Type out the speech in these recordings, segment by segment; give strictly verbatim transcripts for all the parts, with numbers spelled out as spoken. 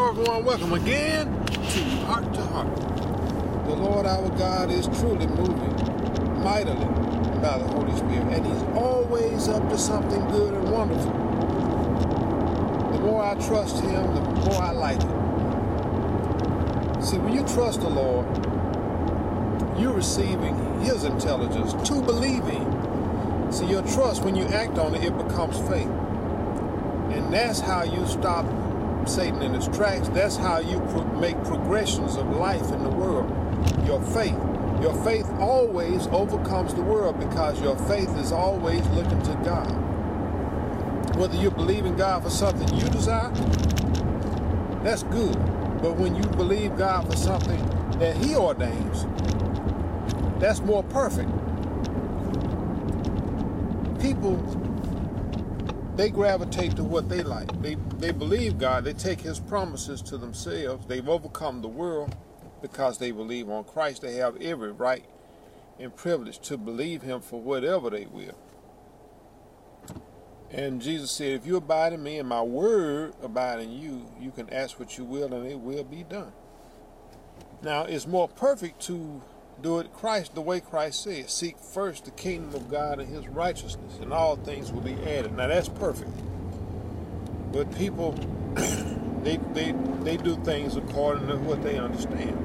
Hello everyone, welcome again to Heart to Heart. The Lord our God is truly moving mightily by the Holy Spirit, and He's always up to something good and wonderful. The more I trust Him, the more I like it. See, when you trust the Lord, you're receiving His intelligence to believing. See, your trust, when you act on it, it becomes faith. And that's how you stop Satan in his tracks. That's how you pro make progressions of life in the world. Your faith. Your faith always overcomes the world because your faith is always looking to God. Whether you believe in God for something you desire, that's good. But when you believe God for something that He ordains, that's more perfect. People, they gravitate to what they like. They, they believe God. They take His promises to themselves. They've overcome the world because they believe on Christ. They have every right and privilege to believe Him for whatever they will. And Jesus said, if you abide in me and my word abide in you, you can ask what you will and it will be done. Now, it's more perfect to do it Christ the way Christ said. Seek first the kingdom of God and His righteousness, and all things will be added. Now that's perfect. But people, they they they do things according to what they understand.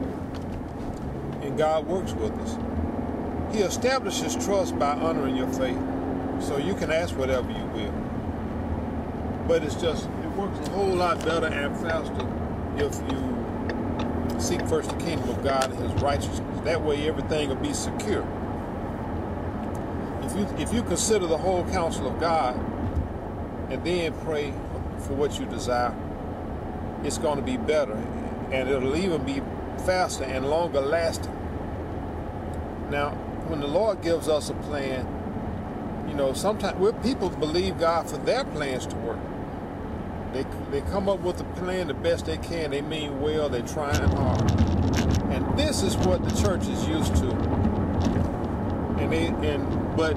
And God works with us. He establishes trust by honoring your faith. So you can ask whatever you will. But it's just, it works a whole lot better and faster if you seek first the kingdom of God and His righteousness. That way everything will be secure. If you if you consider the whole counsel of God and then pray for what you desire, it's going to be better. And it'll even be faster and longer lasting. Now, when the Lord gives us a plan, you know, sometimes people believe God for their plans to work. They, they come up with a plan the best they can. They mean well. They're trying hard. And this is what the church is used to. And they and but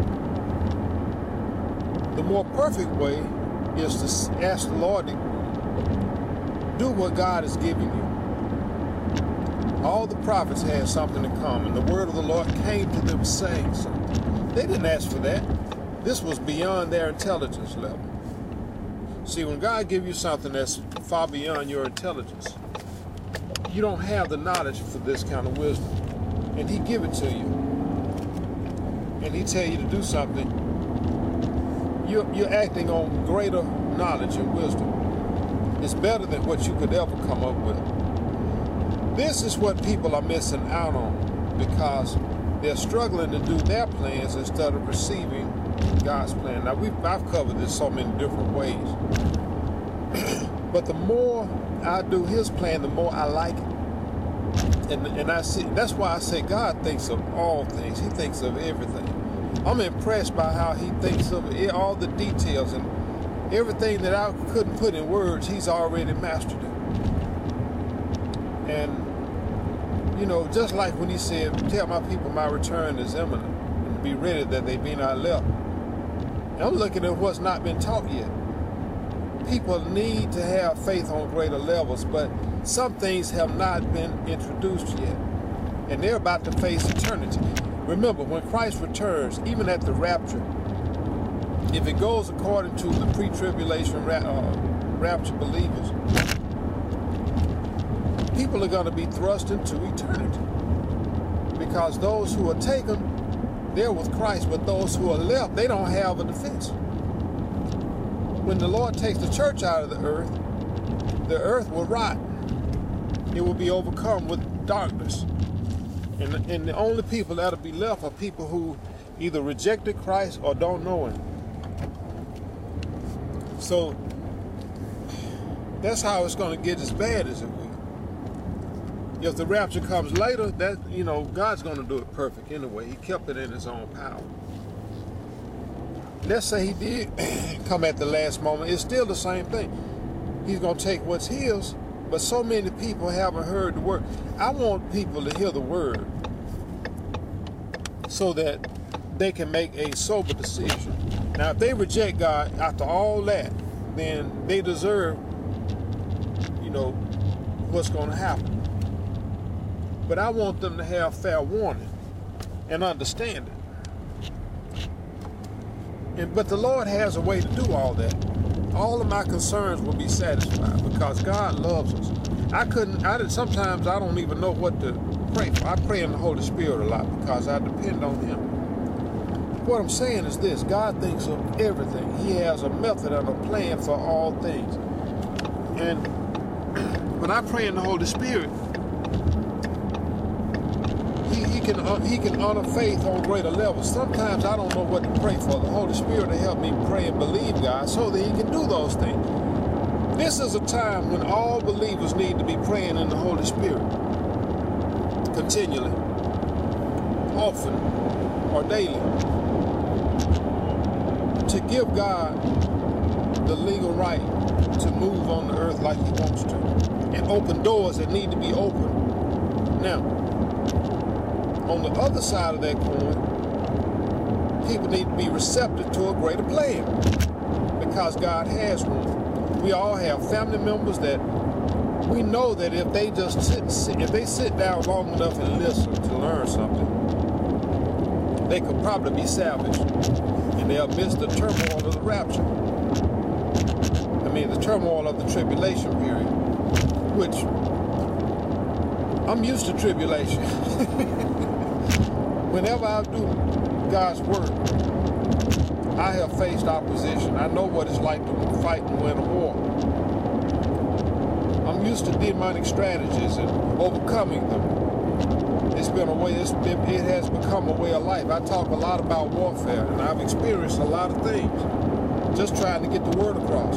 the more perfect way is to ask the Lord to do what God is giving you. All the prophets had something in common. The word of the Lord came to them saying something. They didn't ask for that. This was beyond their intelligence level. See, when God gives you something that's far beyond your intelligence, you don't have the knowledge for this kind of wisdom. And He give it to you. And He tell you to do something. You're, you're acting on greater knowledge and wisdom. It's better than what you could ever come up with. This is what people are missing out on because they're struggling to do their plans instead of receiving God's plan. Now, we've, I've covered this so many different ways. But the more I do His plan, the more I like it. And, and I see, that's why I say God thinks of all things. He thinks of everything. I'm impressed by how He thinks of all the details, and everything that I couldn't put in words, He's already mastered it. And, you know, just like when He said, tell my people my return is imminent, and be ready that they be not left. And I'm looking at what's not been taught yet. People need to have faith on greater levels, but some things have not been introduced yet. And they're about to face eternity. Remember, when Christ returns, even at the rapture, if it goes according to the pre-tribulation ra uh, rapture believers, people are going to be thrust into eternity. Because those who are taken, they're with Christ, but those who are left, they don't have a defense. When the Lord takes the church out of the earth, the earth will rot. It will be overcome with darkness. And, and the only people that'll be left are people who either rejected Christ or don't know Him. So that's how it's going to get as bad as it will. If the rapture comes later, that, you know, God's going to do it perfect anyway. He kept it in His own power. Let's say He did come at the last moment. It's still the same thing. He's going to take what's His, but so many people haven't heard the word. I want people to hear the word so that they can make a sober decision. Now, if they reject God after all that, then they deserve know, what's going to happen. But I want them to have fair warning and understand it. And, but the Lord has a way to do all that. All of my concerns will be satisfied because God loves us. I couldn't, I did, sometimes I don't even know what to pray for. I pray in the Holy Spirit a lot because I depend on Him. What I'm saying is this: God thinks of everything. He has a method and a plan for all things. And when I pray in the Holy Spirit, He, he can uh, He can honor faith on greater levels. Sometimes I don't know what to pray for. The Holy Spirit will help me pray and believe God so that He can do those things. This is a time when all believers need to be praying in the Holy Spirit continually, often, or daily, to give God the legal right to move on the earth like He wants to, and open doors that need to be opened. Now, on the other side of that coin, people need to be receptive to a greater plan because God has one. We all have family members that we know that if they just sit, sit if they sit down long enough and listen to learn something, they could probably be salvaged, and they'll miss the turmoil of the rapture. I mean, the turmoil of the tribulation period, which I'm used to tribulation. Whenever I do God's work, I have faced opposition. I know what it's like to fight and win a war. I'm used to demonic strategies and overcoming them. It's been a way, it's, it, it has become a way of life. I talk a lot about warfare, and I've experienced a lot of things just trying to get the word across.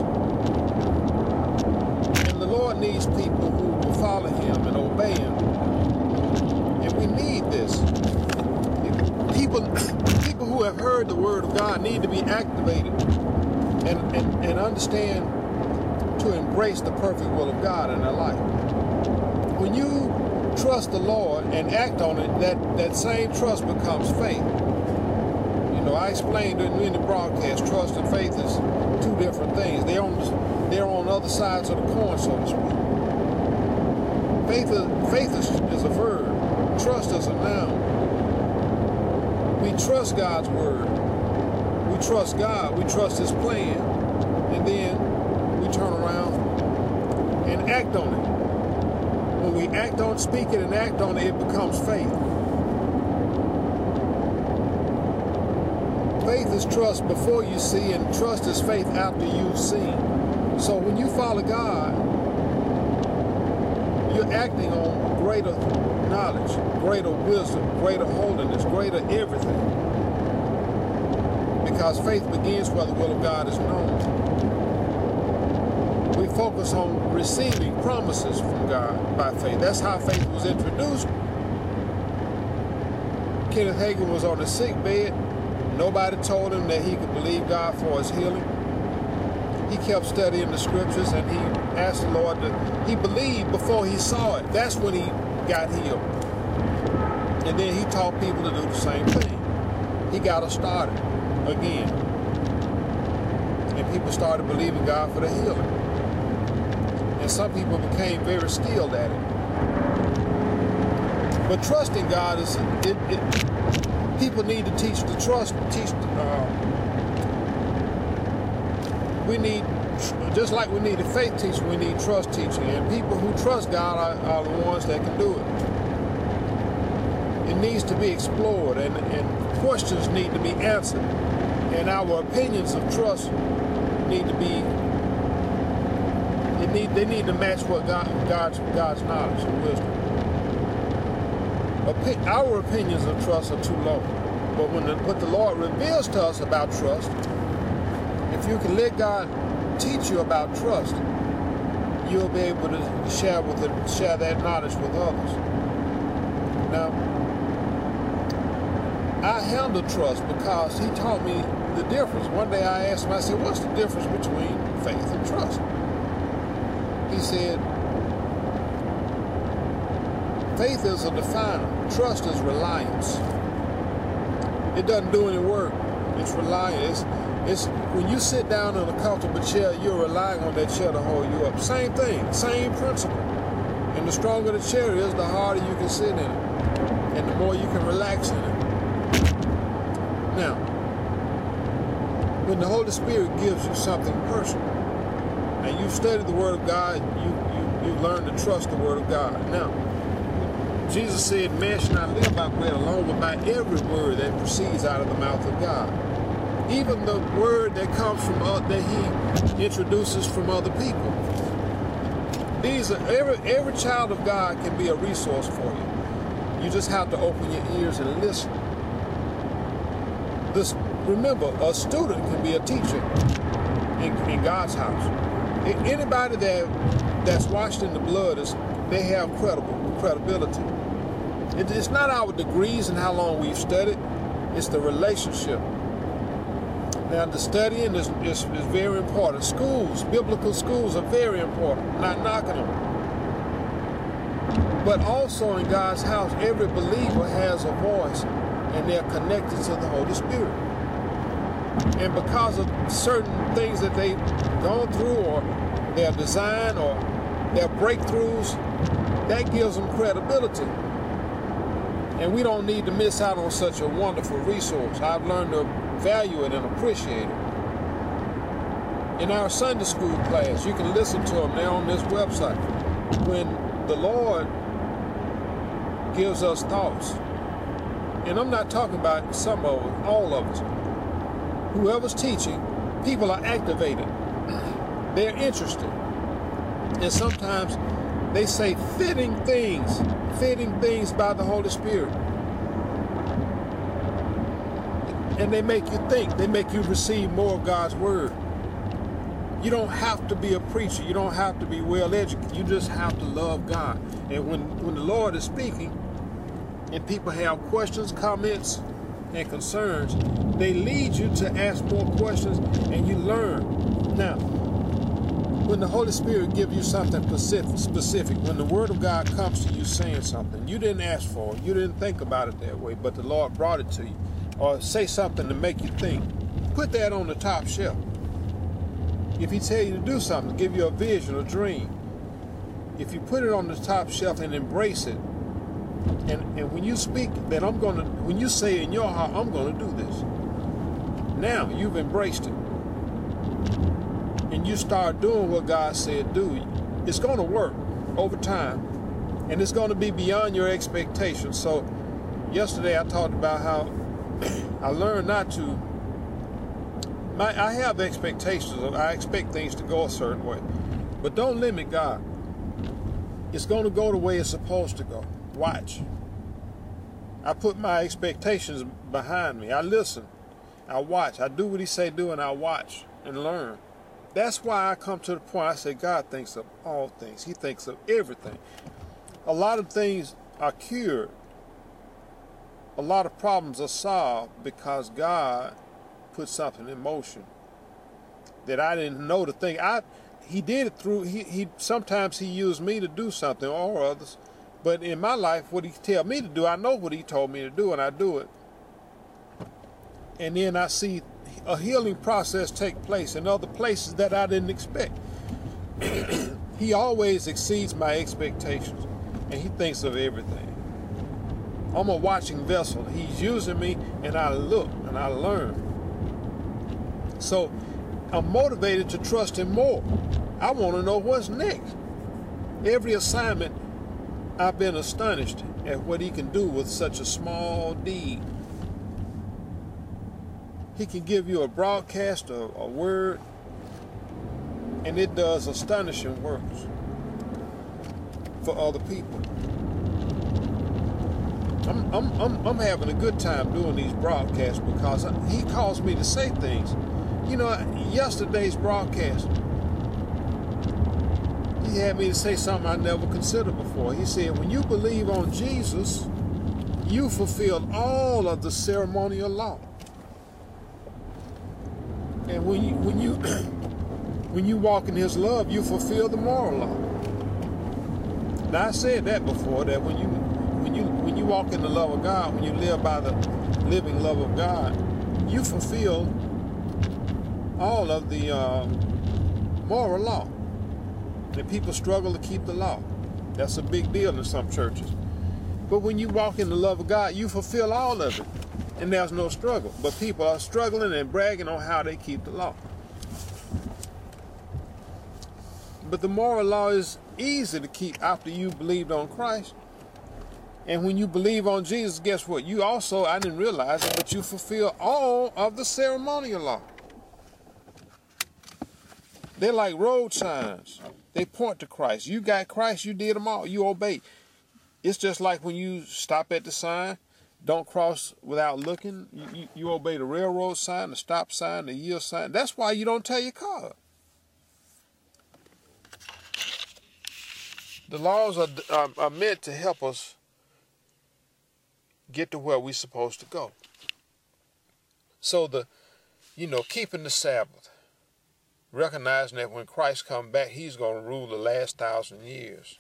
And the Lord needs people who will follow Him and obey Him. And we need this. People, people who have heard the word of God need to be activated and, and, and understand to embrace the perfect will of God in their life. When you trust the Lord and act on it, that, that same trust becomes faith. You know, I explained in the broadcast, trust and faith is two different things. They're on, they're on other sides of the coin, so to speak. Faith is, faith is, is a verb. Trust is a noun. We trust God's word. We trust God. We trust His plan. And then we turn around and act on it. When we act on, speak it and act on it, it becomes faith. Faith is trust before you see, and trust is faith after you've seen. So when you follow God, you're acting on greater knowledge, greater wisdom, greater holiness, greater everything. Because faith begins where the will of God is known. We focus on receiving promises from God by faith. That's how faith was introduced. Kenneth Hagin was on the sick bed. Nobody told him that he could believe God for his healing. He kept studying the scriptures, and he asked the Lord to, he believed before he saw it. That's when he got healed. And then he taught people to do the same thing. He got us started again. And people started believing God for the healing. And some people became very skilled at it. But trusting God is, it, it, people need to teach the trust, teach, uh, we need, just like we need a faith teaching, we need trust teaching. And people who trust God are, are the ones that can do it. It needs to be explored, and, and questions need to be answered. And our opinions of trust need to be, it need, they need to match what God, God's, God's knowledge and wisdom. Opi our opinions of trust are too low. But when the, what the Lord reveals to us about trust, if you can let God teach you about trust, you'll be able to share with it, share that knowledge with others. Now, I handle trust because He taught me the difference. One day I asked Him, I said, what's the difference between faith and trust? He said, faith is a definer. Trust is reliance. It doesn't do any work. It's reliance. It's when you sit down in a comfortable chair, you're relying on that chair to hold you up. Same thing, same principle. And the stronger the chair is, the harder you can sit in it, and the more you can relax in it. Now, when the Holy Spirit gives you something personal, and you've studied the Word of God, you you you've learned to trust the Word of God. Now, Jesus said, "Man shall not live by bread alone, but by every word that proceeds out of the mouth of God." Even the word that comes from uh, that He introduces from other people. These are every every child of God can be a resource for you. You just have to open your ears and listen. This remember, a student can be a teacher in, in God's house. Anybody that that's washed in the blood is they have credible credibility. It, it's not our degrees and how long we've studied. It's the relationship. Now, the studying is, is, is very important. Schools, biblical schools are very important. I'm not knocking them. But also in God's house, every believer has a voice, and they're connected to the Holy Spirit. And because of certain things that they've gone through, or their design, or their breakthroughs, that gives them credibility. And we don't need to miss out on such a wonderful resource. I've learned to value it and appreciate it. In our Sunday school class, you can listen to them. They're on this website. When the Lord gives us thoughts, and I'm not talking about some of us, all of us. Whoever's teaching, people are activated. They're interested. And sometimes they say fitting things, fitting things by the Holy Spirit. And they make you think. They make you receive more of God's word. You don't have to be a preacher. You don't have to be well educated. You just have to love God. And when, when the Lord is speaking, and people have questions, comments, and concerns, they lead you to ask more questions, and you learn. Now, when the Holy Spirit gives you something specific, specific, when the Word of God comes to you saying something, you didn't ask for it, you didn't think about it that way, but the Lord brought it to you, or say something to make you think, put that on the top shelf. If He tell you to do something, give you a vision, a dream, if you put it on the top shelf and embrace it, and, and when you speak that I'm going to, when you say in your heart, I'm going to do this, now you've embraced it. And you start doing what God said do, it's going to work over time. And it's going to be beyond your expectations. So yesterday I talked about how I learned not to, my, I have expectations. I expect things to go a certain way. But don't limit God. It's going to go the way it's supposed to go. Watch. I put my expectations behind me. I listen. I watch. I do what He say do, and I watch and learn. That's why I come to the point I say God thinks of all things. He thinks of everything. A lot of things are cured. A lot of problems are solved because God put something in motion that I didn't know to think. I He did it through. He he. Sometimes He used me to do something or others. But in my life, what He tell me to do, I know what He told me to do, and I do it. And then I see a healing process take place in other places that I didn't expect. He always exceeds my expectations, and He thinks of everything. I'm a watching vessel. He's using me, and I look, and I learn. So I'm motivated to trust Him more. I want to know what's next. Every assignment, I've been astonished at what He can do with such a small deed. He can give you a broadcast, a, a word, and it does astonishing works for other people. I'm, I'm, I'm, I'm having a good time doing these broadcasts because I, He calls me to say things. You know, yesterday's broadcast, He had me to say something I never considered before. He said, when you believe on Jesus, you fulfill all of the ceremonial law. And when you when you when you walk in His love, you fulfill the moral law. Now I said that before, that when you when you when you walk in the love of God, when you live by the living love of God, you fulfill all of the uh, moral law. And people struggle to keep the law. That's a big deal in some churches. But when you walk in the love of God, you fulfill all of it. And there's no struggle. But people are struggling and bragging on how they keep the law. But the moral law is easy to keep after you believed on Christ. And when you believe on Jesus, guess what? You also, I didn't realize it, but you fulfill all of the ceremonial law. They're like road signs. They point to Christ. You got Christ, you did them all. You obey. It's just like when you stop at the sign, don't cross without looking. You, you, you obey the railroad sign, the stop sign, the yield sign. That's why you don't tear your car up. The laws are, are, are meant to help us get to where we're supposed to go. So the, you know, keeping the Sabbath, recognizing that when Christ comes back, he's going to rule the last thousand years.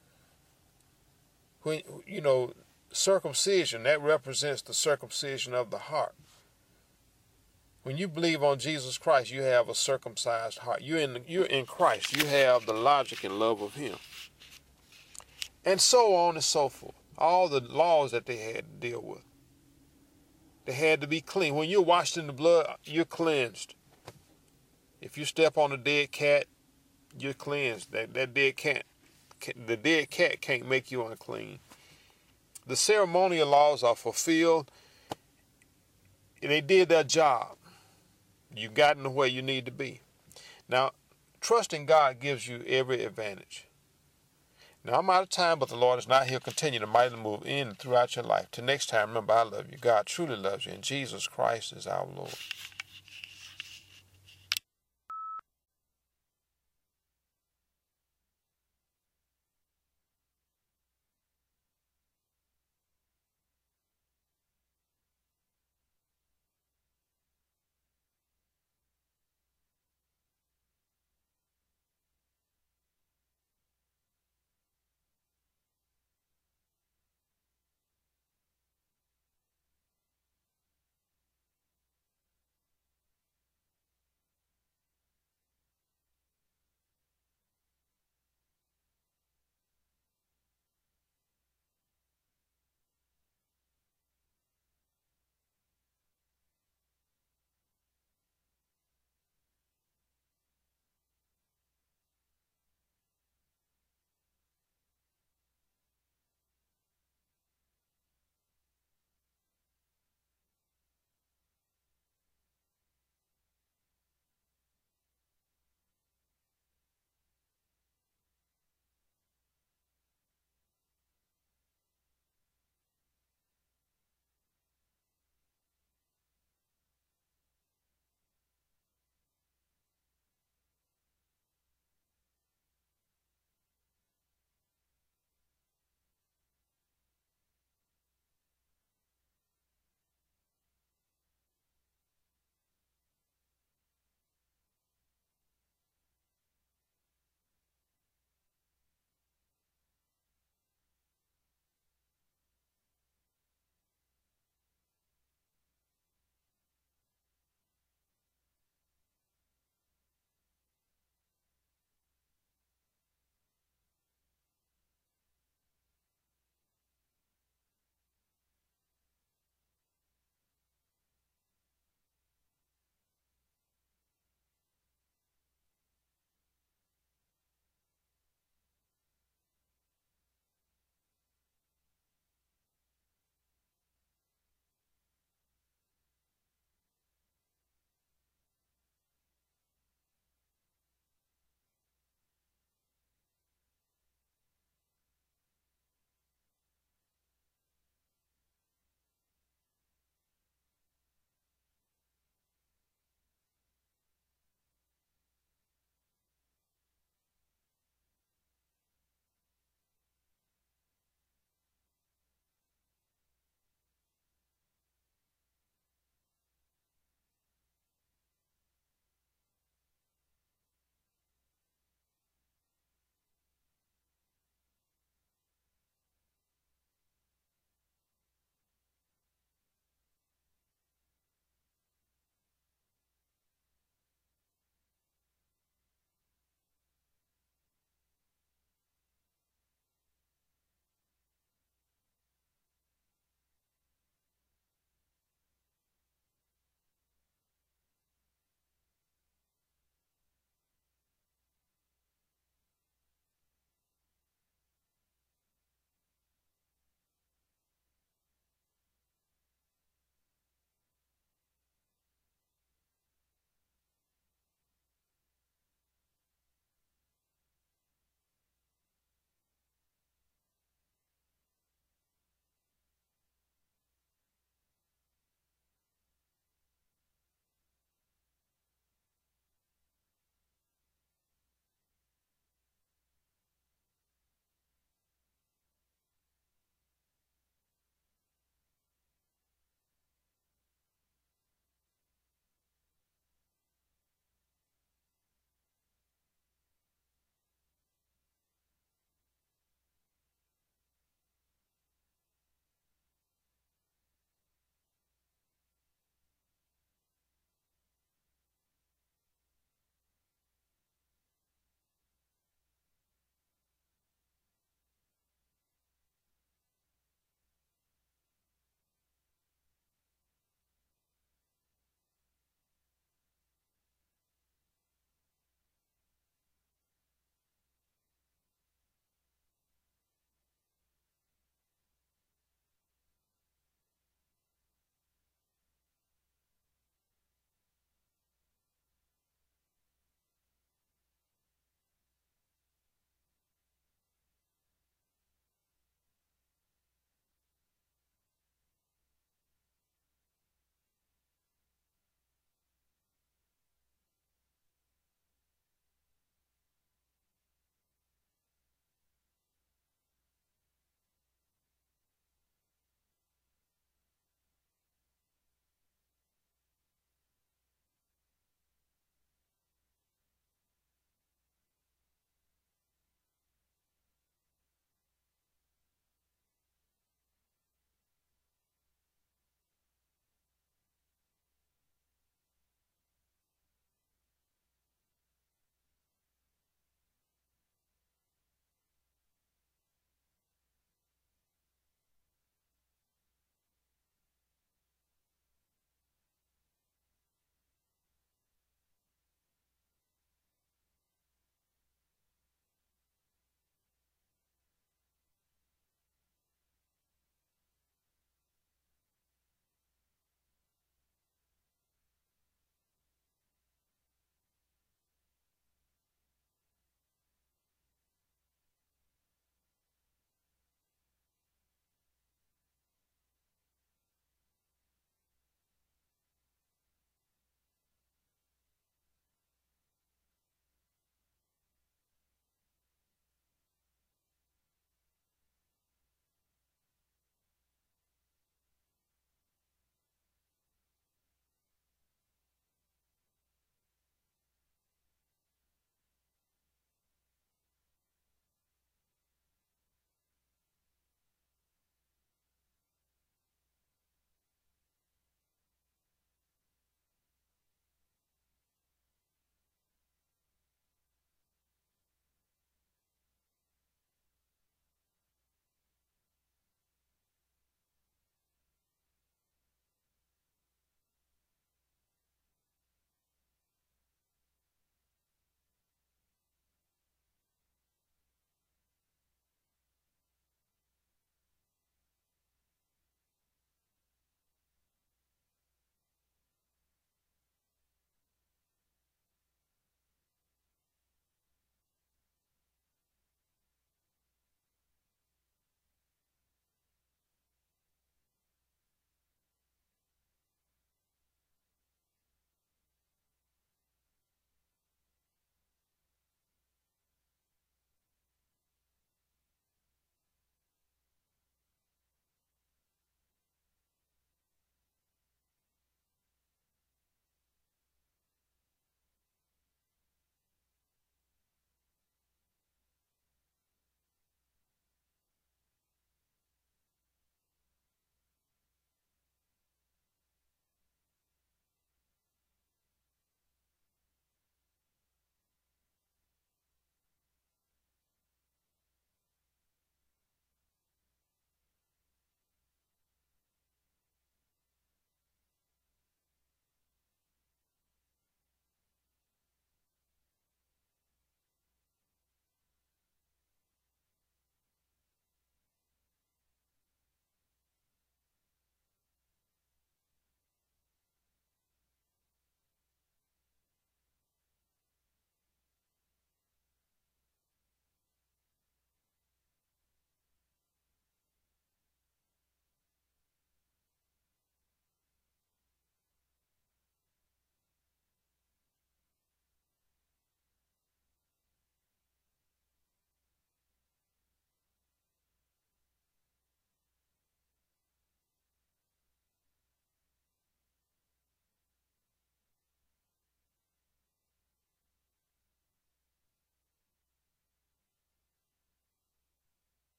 When, you know, circumcision, that represents the circumcision of the heart. When you believe on Jesus Christ, you have a circumcised heart. You're in, you're in Christ. You have the logic and love of him. And so on and so forth. All the laws that they had to deal with. They had to be clean. When you're washed in the blood, you're cleansed. If you step on a dead cat, you're cleansed. That, that dead cat, the dead cat can't make you unclean. The ceremonial laws are fulfilled. And they did their job. You've gotten to where you need to be. Now, trusting God gives you every advantage. Now, I'm out of time, but the Lord is not here. Continue to mightily move in and throughout your life. Till next time, remember, I love you. God truly loves you, and Jesus Christ is our Lord.